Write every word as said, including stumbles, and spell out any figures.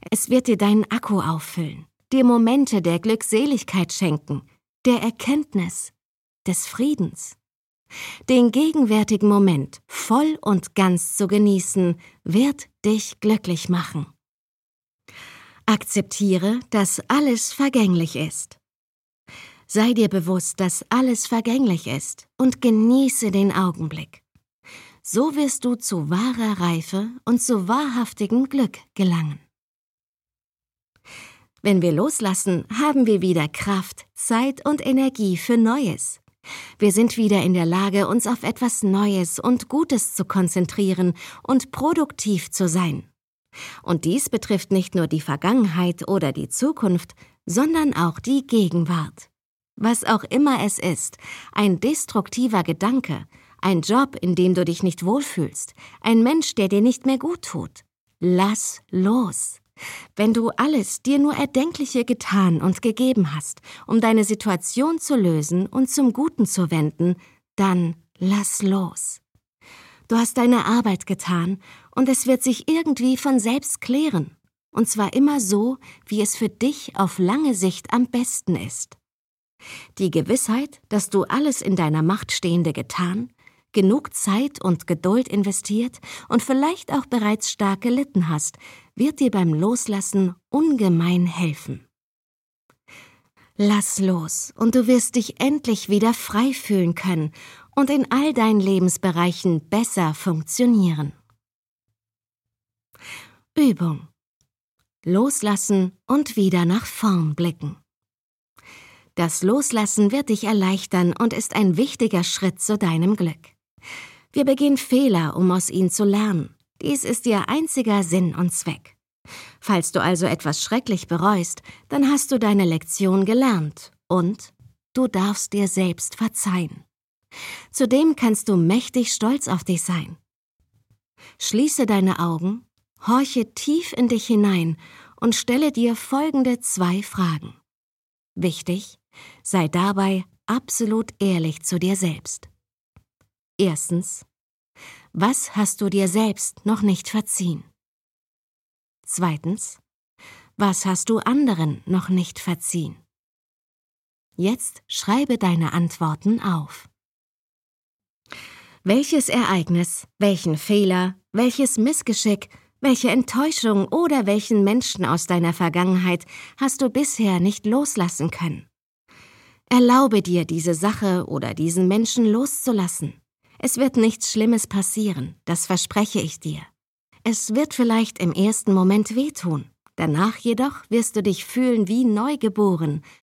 Es wird dir deinen Akku auffüllen, dir Momente der Glückseligkeit schenken, der Erkenntnis, des Friedens. Den gegenwärtigen Moment voll und ganz zu genießen, wird dich glücklich machen. Akzeptiere, dass alles vergänglich ist. Sei dir bewusst, dass alles vergänglich ist und genieße den Augenblick. So wirst du zu wahrer Reife und zu wahrhaftigem Glück gelangen. Wenn wir loslassen, haben wir wieder Kraft, Zeit und Energie für Neues. Wir sind wieder in der Lage, uns auf etwas Neues und Gutes zu konzentrieren und produktiv zu sein. Und dies betrifft nicht nur die Vergangenheit oder die Zukunft, sondern auch die Gegenwart. Was auch immer es ist, ein destruktiver Gedanke, ein Job, in dem du dich nicht wohlfühlst, ein Mensch, der dir nicht mehr gut tut. Lass los. Wenn du alles dir nur Erdenkliche getan und gegeben hast, um deine Situation zu lösen und zum Guten zu wenden, dann lass los. Du hast deine Arbeit getan und es wird sich irgendwie von selbst klären. Und zwar immer so, wie es für dich auf lange Sicht am besten ist. Die Gewissheit, dass du alles in deiner Macht Stehende getan, genug Zeit und Geduld investiert und vielleicht auch bereits stark gelitten hast, wird dir beim Loslassen ungemein helfen. Lass los und du wirst dich endlich wieder frei fühlen können und in all deinen Lebensbereichen besser funktionieren. Übung: Loslassen und wieder nach vorn blicken. Das Loslassen wird dich erleichtern und ist ein wichtiger Schritt zu deinem Glück. Wir begehen Fehler, um aus ihnen zu lernen. Dies ist ihr einziger Sinn und Zweck. Falls du also etwas schrecklich bereust, dann hast du deine Lektion gelernt und du darfst dir selbst verzeihen. Zudem kannst du mächtig stolz auf dich sein. Schließe deine Augen, horche tief in dich hinein und stelle dir folgende zwei Fragen. Wichtig, sei dabei absolut ehrlich zu dir selbst. Erstens: Was hast du dir selbst noch nicht verziehen? Zweitens: Was hast du anderen noch nicht verziehen? Jetzt schreibe deine Antworten auf. Welches Ereignis, welchen Fehler, welches Missgeschick, welche Enttäuschung oder welchen Menschen aus deiner Vergangenheit hast du bisher nicht loslassen können? Erlaube dir, diese Sache oder diesen Menschen loszulassen. Es wird nichts Schlimmes passieren, das verspreche ich dir. Es wird vielleicht im ersten Moment wehtun, danach jedoch wirst du dich fühlen wie neugeboren